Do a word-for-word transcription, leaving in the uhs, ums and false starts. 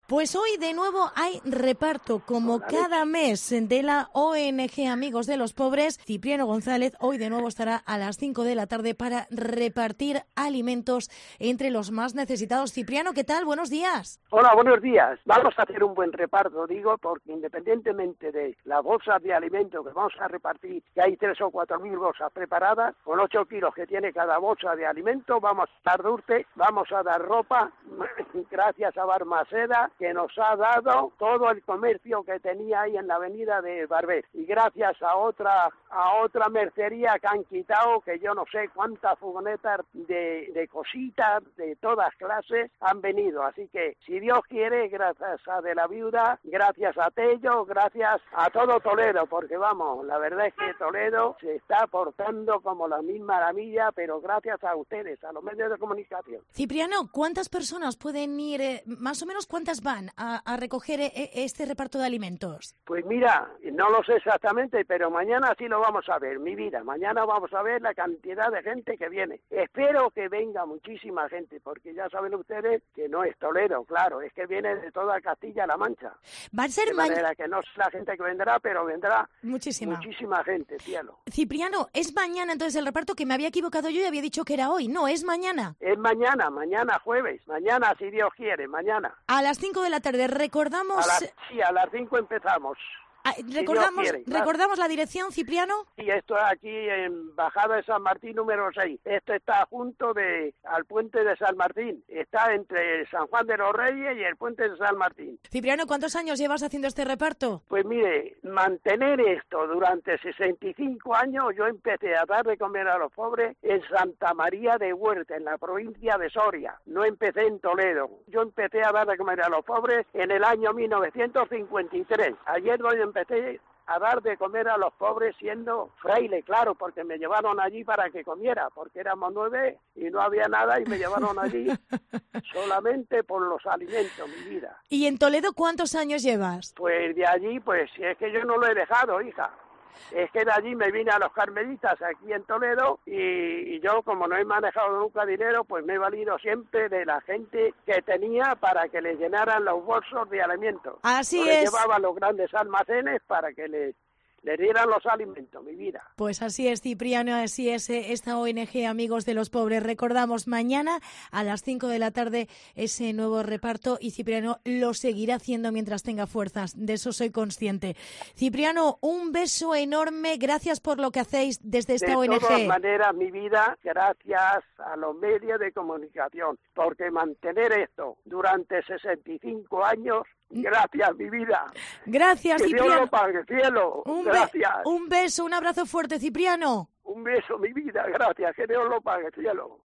Pues hoy de nuevo hay reparto, como cada mes, de la O N G Amigos de los Pobres. Cipriano González hoy de nuevo estará a las cinco de la tarde para repartir alimentos entre los más necesitados. Cipriano, ¿qué tal? Buenos días. Hola, buenos días. Vamos a hacer un buen reparto, digo, porque independientemente de las bolsas de alimentos que vamos a repartir, que hay tres o cuatro mil bolsas preparadas, con ocho kilos que tiene cada bolsa de alimento, vamos a dar dulce, vamos a dar ropa, gracias a Barmaceda, que nos ha dado todo el comercio que tenía ahí en la avenida de Barbés, y gracias a otra a otra mercería que han quitado, que yo no sé cuántas furgonetas de, de cositas de todas clases han venido, así que si Dios quiere, gracias a De la Viuda, gracias a Tello, gracias a todo Toledo, porque vamos, la verdad es que Toledo se está portando como la misma maravilla, pero gracias a ustedes, a los medios de comunicación. Cipriano, ¿cuántas personas pueden ir, eh, más o menos cuántas van a, a recoger eh, este reparto de alimentos? Pues mira, no lo sé exactamente, pero mañana sí lo vamos a ver, mi vida. Mañana vamos a ver la cantidad de gente que viene. Espero que venga muchísima gente, porque ya saben ustedes que no es Toledo, claro, es que viene de toda Castilla-La Mancha. Va a ser de mañana. manera que no es la gente que vendrá, pero vendrá muchísima, muchísima gente, cielo. Cipriano, es mañana entonces el reparto, que me había equivocado yo y había dicho que era hoy. No, es mañana. Es mañana, mañana jueves, mañana si Dios quiere, mañana. A las cinco de la tarde, recordamos... A las, sí, a las cinco empezamos. Ah, recordamos, si quiere, claro. recordamos la dirección, Cipriano. Sí, esto es aquí en Bajada de San Martín número seis. Esto está junto de al puente de San Martín. Está entre San Juan de los Reyes y el puente de San Martín. Cipriano, ¿cuántos años llevas haciendo este reparto? Pues mire, mantener esto durante sesenta y cinco años, yo empecé a dar de comer a los pobres en Santa María de Huerta, en la provincia de Soria. No empecé en Toledo. Yo empecé a dar de comer a los pobres en el año mil novecientos cincuenta y tres. Ayer doy empecé a dar de comer a los pobres siendo fraile, claro, porque me llevaron allí para que comiera, porque éramos nueve y no había nada y me llevaron allí solamente por los alimentos, mi vida. ¿Y en Toledo cuántos años llevas? Pues de allí, pues si es que yo no lo he dejado, hija. Es que de allí me vine a los Carmelitas aquí en Toledo y, y yo, como no he manejado nunca dinero, pues me he valido siempre de la gente que tenía para que les llenaran los bolsos de alimentos. Así no es. Les llevaba a los grandes almacenes para que les... le dieran los alimentos, mi vida. Pues así es, Cipriano, así es esta O N G Amigos de los Pobres. Recordamos mañana a las cinco de la tarde ese nuevo reparto y Cipriano lo seguirá haciendo mientras tenga fuerzas, de eso soy consciente. Cipriano, un beso enorme, gracias por lo que hacéis desde esta de O N G. De todas maneras, mi vida, gracias a los medios de comunicación, porque mantener esto durante sesenta y cinco años, gracias, mi vida. Gracias, que Cipriano. Dios lo pague, cielo. Un Gracias. Be- un beso, un abrazo fuerte, Cipriano. Un beso, mi vida, gracias. Que Dios lo pague, cielo.